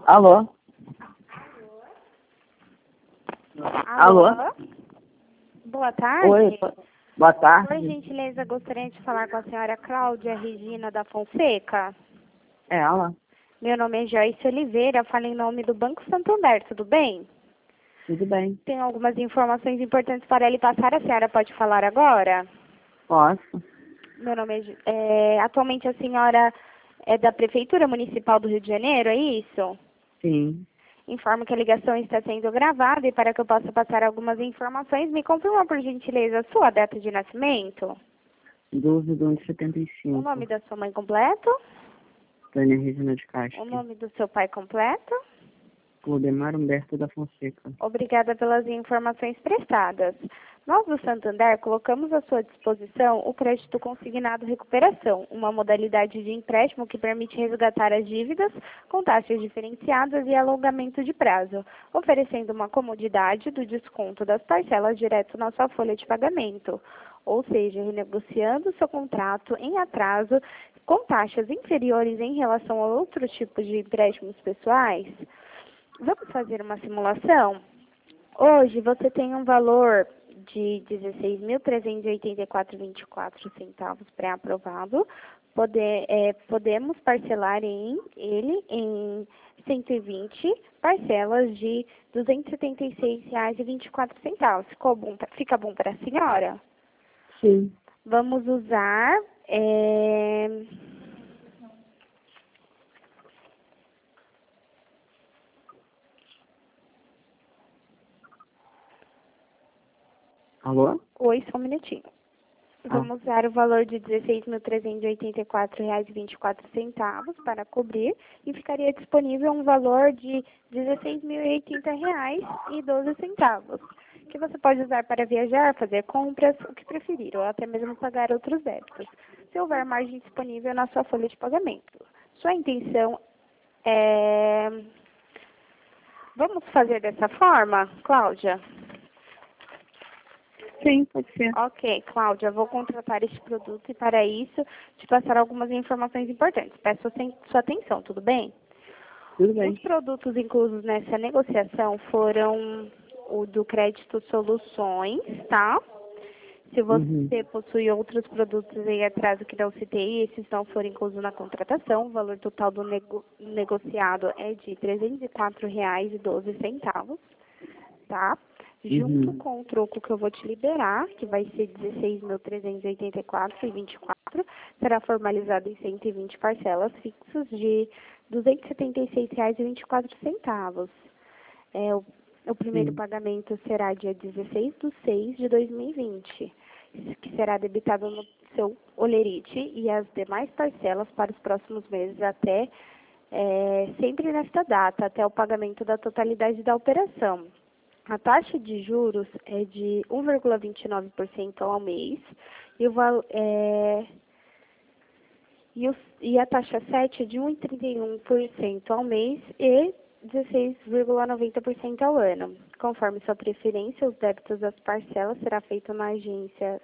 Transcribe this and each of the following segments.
Alô? Alô? Boa tarde. Oi, boa tarde. Por gentileza, gostaria de falar com a senhora Cláudia Regina da Fonseca. É ela? Meu nome é Joyce Oliveira, falo em nome do Banco Santander, tudo bem? Tudo bem. Tenho algumas informações importantes para lhe passar, a senhora pode falar agora? Posso? Meu nome atualmente a senhora é da Prefeitura Municipal do Rio de Janeiro, é isso? Sim. Informo que a ligação está sendo gravada e para que eu possa passar algumas informações, me confirma por gentileza a sua data de nascimento, 12 de o 75. nome da sua mãe completo, Tânia Regina de o Castro. nome do seu pai completo. Clodemar Humberto da Fonseca. Obrigada pelas informações prestadas. Nós do Santander colocamos à sua disposição o crédito consignado recuperação, uma modalidade de empréstimo que permite resgatar as dívidas com taxas diferenciadas e alongamento de prazo, oferecendo uma comodidade do desconto das parcelas direto na sua folha de pagamento, ou seja, renegociando seu contrato em atraso com taxas inferiores em relação a outros tipos de empréstimos pessoais. Vamos fazer uma simulação? Hoje você tem um valor de R$ 16.384,24 pré-aprovado. Podemos parcelar ele em 120 parcelas de R$ 276,24. Fica bom para a senhora? Sim. Vamos usar... Alô? Oi, só um minutinho. Vamos usar o valor de R$ 16.384,24 para cobrir e ficaria disponível um valor de R$ 16.080,12, que você pode usar para viajar, fazer compras, o que preferir, ou até mesmo pagar outros débitos, se houver margem disponível na sua folha de pagamento. Sua intenção é... Vamos fazer dessa forma, Cláudia? Sim, pode ser. Ok, Cláudia, vou contratar este produto e para isso te passar algumas informações importantes. Peço sua atenção, tudo bem? Tudo bem. Os produtos inclusos nessa negociação foram o do crédito soluções, tá? Se você possui outros produtos em atraso que não citei, esses não foram inclusos na contratação, o valor total do negociado é de R$ 304,12, tá? Junto com o troco que eu vou te liberar, que vai ser R$ 16.384,24, será formalizado em 120 parcelas fixas de R$ 276,24. O primeiro pagamento será dia 16/6/2020, que será debitado no seu holerite e as demais parcelas para os próximos meses até, sempre nesta data, até o pagamento da totalidade da operação. A taxa de juros é de 1,29% ao mês e a taxa 7 é de 1,31% ao mês e 16,90% ao ano. Conforme sua preferência, os débitos das parcelas será feito na agência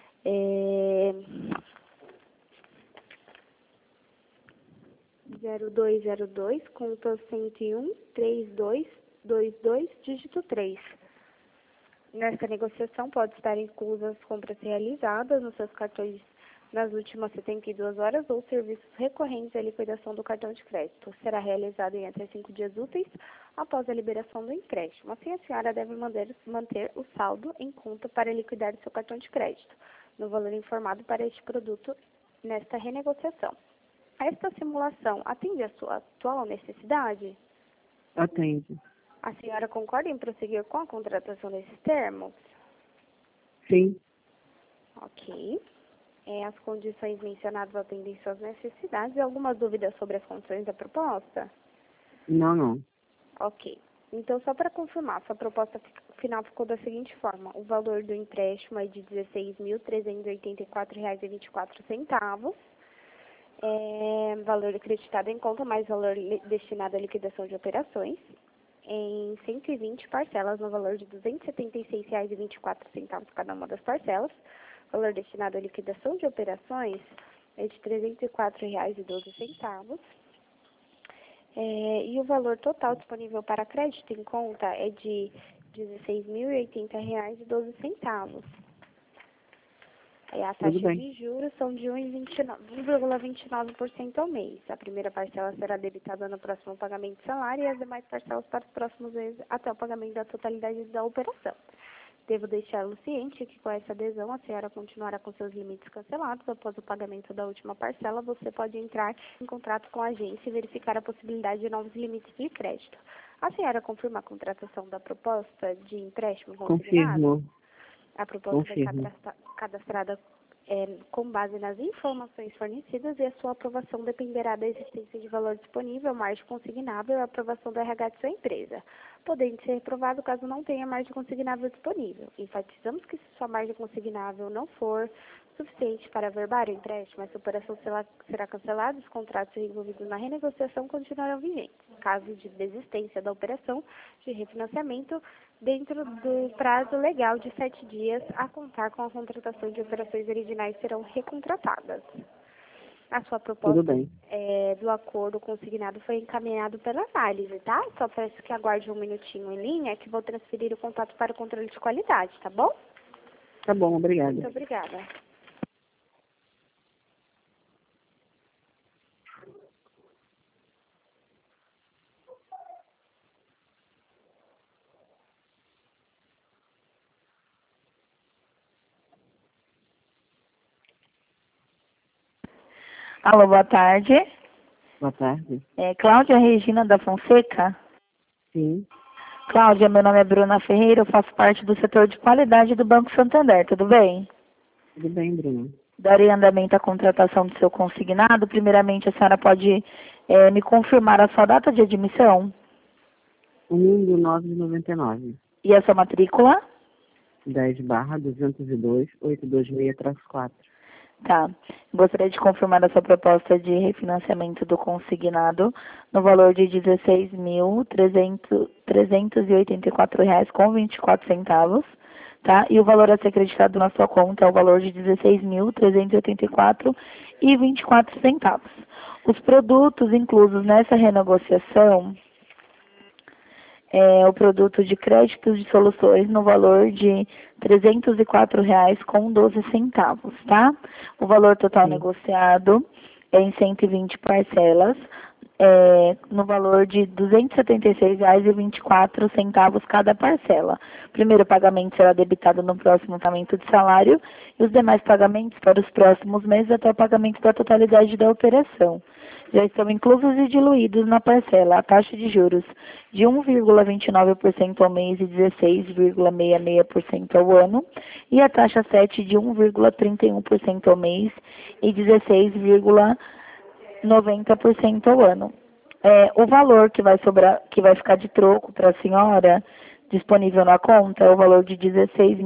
0202, conta 101 3222, dígito 3. Nesta negociação pode estar inclusas as compras realizadas nos seus cartões nas últimas 72 horas ou serviços recorrentes à liquidação do cartão de crédito. Será realizado em até 5 dias úteis após a liberação do empréstimo. Assim, a senhora deve manter o saldo em conta para liquidar seu cartão de crédito, no valor informado para este produto nesta renegociação. Esta simulação atende à sua atual necessidade? Atende. A senhora concorda em prosseguir com a contratação desses termos? Sim. Ok. As condições mencionadas atendem suas necessidades. Alguma dúvida sobre as condições da proposta? Não. Ok. Então, só para confirmar, sua proposta final ficou da seguinte forma. O valor do empréstimo é de R$ 16.384,24. Valor acreditado em conta, mais valor destinado à liquidação de operações, em 120 parcelas no valor de R$ 276,24 cada uma das parcelas. Valor destinado à liquidação de operações é de R$ 304,12. E o valor total disponível para crédito em conta é de R$ 16.080,12. A Tudo taxa bem. de juros são de 1,29% ao mês. A primeira parcela será debitada no próximo pagamento de salário e as demais parcelas para os próximos meses até o pagamento da totalidade da operação. Devo deixá-lo ciente que com essa adesão a senhora continuará com seus limites cancelados. Após o pagamento da última parcela, você pode entrar em contrato com a agência e verificar a possibilidade de novos limites de crédito. A senhora confirma a contratação da proposta de empréstimo consignado? Confirmo. A proposta Confirmo. é cadastrada com base nas informações fornecidas e a sua aprovação dependerá da existência de valor disponível, margem consignável e a aprovação do RH de sua empresa, podendo ser reprovado caso não tenha margem consignável disponível. Enfatizamos que se sua margem consignável não for suficiente para averbar o empréstimo, essa operação será cancelada e os contratos envolvidos na renegociação continuarão vigentes. Caso de desistência da operação de refinanciamento, dentro do prazo legal de 7 dias, a contar com a contratação de operações originais serão recontratadas. A sua proposta Tudo bem. do acordo consignado foi encaminhado pela análise, tá? Só peço que aguarde um minutinho em linha que vou transferir o contato para o controle de qualidade, tá bom? Tá bom, obrigada. Muito obrigada. Alô, boa tarde. Boa tarde. Cláudia Regina da Fonseca. Sim, Cláudia, meu nome é Bruna Ferreira, eu faço parte do setor de qualidade do Banco Santander, tudo bem? tudo bem, Bruno. Darei andamento à contratação do seu consignado. Primeiramente, a senhora pode me confirmar a sua data de admissão 1/9/99. e a sua matrícula? 10/202-826-4. Tá. Gostaria de confirmar a sua proposta de refinanciamento do consignado no valor de R$ 16.384,24, tá? E o valor a ser acreditado na sua conta é o valor de R$ 16.384,24. Os produtos inclusos nessa renegociação o produto de créditos de soluções no valor de R$ 304,12, tá? O valor total Sim. negociado é em 120 parcelas, no valor de R$ 276,24 cada parcela. O primeiro pagamento será debitado no próximo pagamento de salário e os demais pagamentos para os próximos meses até o pagamento da totalidade da operação. Já estão inclusos e diluídos na parcela a taxa de juros de 1,29% ao mês e 16,66% ao ano e a taxa 7 de 1,31% ao mês e 16,90% ao ano. O valor que vai sobrar, que vai ficar de troco para a senhora disponível na conta é o valor de R$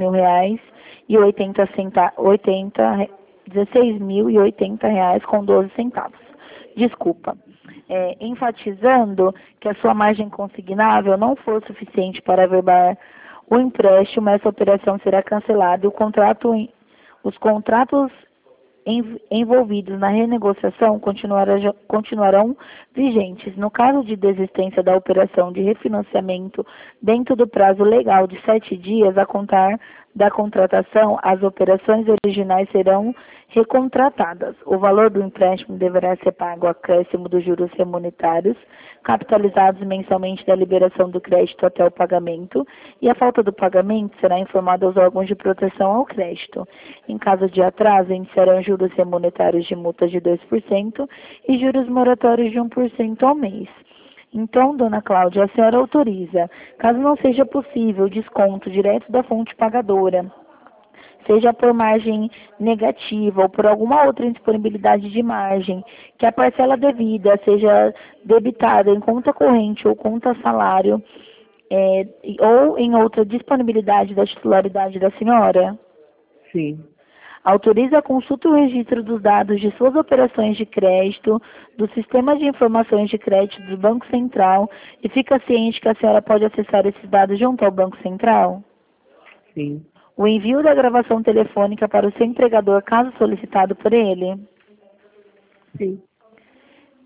16.080,12. Desculpa. Enfatizando que a sua margem consignável não for suficiente para averbar o empréstimo, essa operação será cancelada e os contratos envolvidos na renegociação continuarão vigentes. No caso de desistência da operação de refinanciamento dentro do prazo legal de 7 dias a contar da contratação, as operações originais serão recontratadas. O valor do empréstimo deverá ser pago acréscimo dos juros remunitários, capitalizados mensalmente da liberação do crédito até o pagamento, e a falta do pagamento será informada aos órgãos de proteção ao crédito. Em caso de atraso, iniciarão juros remunitários de multas de 2% e juros moratórios de 1% ao mês. Então, dona Cláudia, a senhora autoriza, caso não seja possível desconto direto da fonte pagadora, seja por margem negativa ou por alguma outra indisponibilidade de margem, que a parcela devida seja debitada em conta corrente ou conta salário, ou em outra disponibilidade da titularidade da senhora? Sim. Autoriza a consulta e o registro dos dados de suas operações de crédito, do Sistema de Informações de Crédito do Banco Central e fica ciente que a senhora pode acessar esses dados junto ao Banco Central? Sim. O envio da gravação telefônica para o seu empregador, caso solicitado por ele? Sim.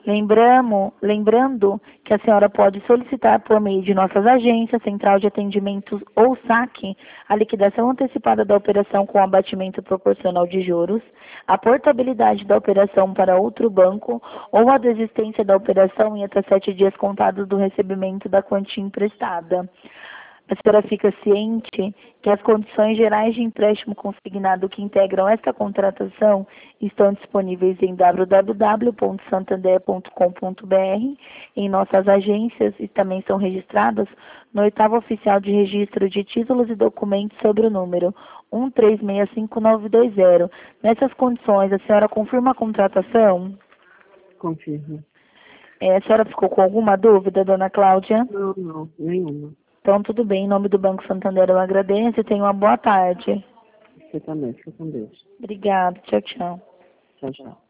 Lembrando que a senhora pode solicitar por meio de nossas agências, central de atendimentos ou saque, a liquidação antecipada da operação com abatimento proporcional de juros, a portabilidade da operação para outro banco ou a desistência da operação em até 7 dias contados do recebimento da quantia emprestada. A senhora fica ciente que as condições gerais de empréstimo consignado que integram esta contratação estão disponíveis em www.santander.com.br, em nossas agências e também são registradas no 8º Oficial de Registro de Títulos e Documentos sobre o número 1365920. Nessas condições, a senhora confirma a contratação? Confirmo. A senhora ficou com alguma dúvida, dona Cláudia? Não, nenhuma. Então, tudo bem. Em nome do Banco Santander, eu agradeço e tenha uma boa tarde. Você também, fica com Deus. Obrigada. Tchau, tchau. Tchau, tchau.